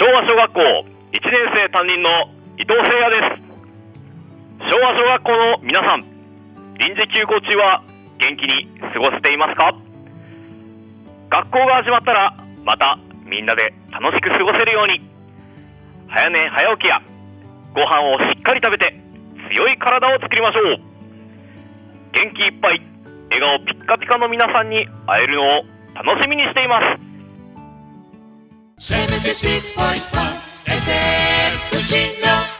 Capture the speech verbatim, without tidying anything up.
昭和小学校いちねん生担任の伊藤誠也です。昭和小学校の皆さん、臨時休校中は元気に過ごせていますか？学校が始まったらまたみんなで楽しく過ごせるように、早寝早起きやご飯をしっかり食べて強い体を作りましょう。元気いっぱい笑顔ピッカピカの皆さんに会えるのを楽しみにしています。 セブンティーシックスポイントワン エフエム 富士の